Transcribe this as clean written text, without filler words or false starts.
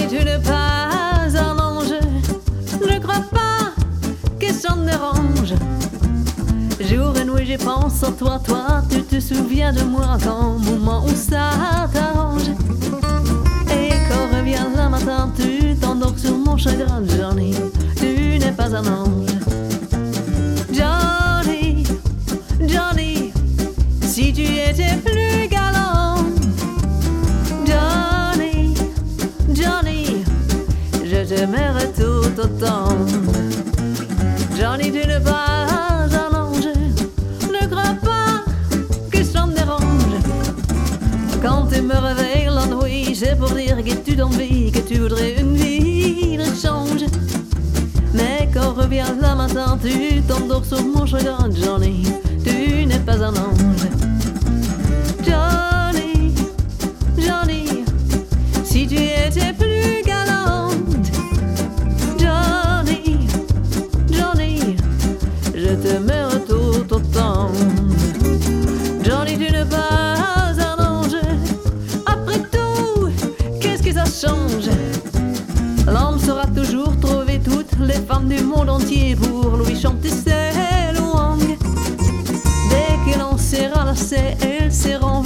tu n'es pas un ange. Ne crois pas que ça me dérange. Jour et nuit, j'y pense à toi, toi, tu te souviens de moi quand au moment où ça t'arrange. Et quand revient le matin, tu t'endors sur mon chagrin, Johnny, tu n'es pas un ange. Johnny, Johnny, si tu étais plus galant. Johnny, Johnny, je t'aimerais tout autant. Johnny, tu n'es pas un ange. Ne crois pas que ça me dérange. Quand tu me réveilles la nuit, c'est pour dire que tu t'envies, que tu voudrais une vie de change. Mais quand revient le matin, tu t'endors sur mon chagrin, Johnny, tu n'es pas un ange. Johnny, Johnny, si tu étais plus galante. Johnny, Johnny, je t'aimerais tout autant. Johnny, tu n'es pas un ange. Après tout, qu'est-ce que ça change? L'homme saura toujours trouver toutes les femmes du monde entier pour lui chanter ses louanges. Dès qu'il en sera lassé, elles seront